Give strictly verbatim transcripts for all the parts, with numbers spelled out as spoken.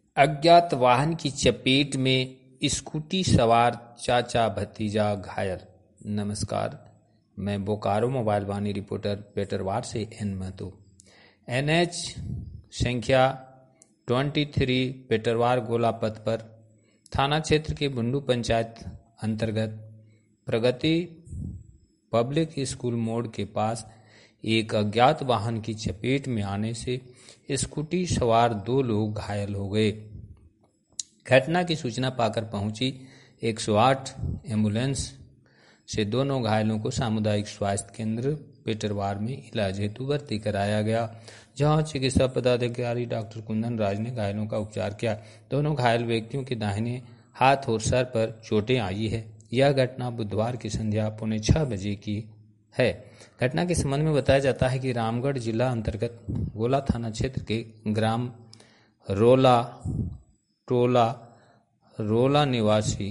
अज्ञात वाहन की चपेट में स्कूटी सवार चाचा भतीजा घायल। नमस्कार, मैं बोकारो मोबाइल वाणी रिपोर्टर पेटरवार से एन महतो। एनएच संख्या तेईस पेटरवार गोला पथ पर थाना क्षेत्र के बुंडू पंचायत अंतर्गत प्रगति पब्लिक स्कूल मोड़ के पास एक अज्ञात वाहन की चपेट में आने से स्कूटी सवार दो लोग घायल हो गए। घटना की सूचना पाकर पहुंची एक सौ आठ एम्बुलेंस से दोनों घायलों को सामुदायिक स्वास्थ्य केंद्र पेटरवार में इलाज हेतु भर्ती कराया गया, जहां चिकित्सा पदाधिकारी डॉक्टर कुंदन राज ने घायलों का उपचार किया। दोनों घायल व्यक्तियों के दाहिने हाथ और सर पर चोटें आई है। यह घटना बुधवार की संध्या पौने छह बजे की है। घटना के संबंध में बताया जाता है कि रामगढ़ जिला अंतर्गत गोला थाना क्षेत्र के ग्राम रोला टोला रोला निवासी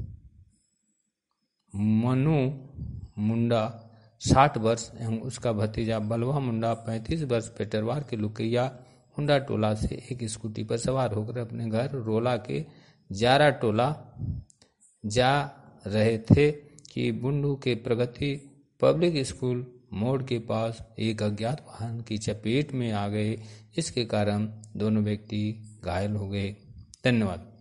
मनु मुंडा साठ वर्ष एवं उसका भतीजा बलवा मुंडा पैंतीस वर्ष पेटरवार के लुकैया हुंडा टोला से एक स्कूटी पर सवार होकर अपने घर रोला के जारा टोला जा रहे थे कि बुंडू के प्रगति पब्लिक स्कूल मोड़ के पास एक अज्ञात वाहन की चपेट में आ गए। इसके कारण दोनों व्यक्ति घायल हो गए। धन्यवाद।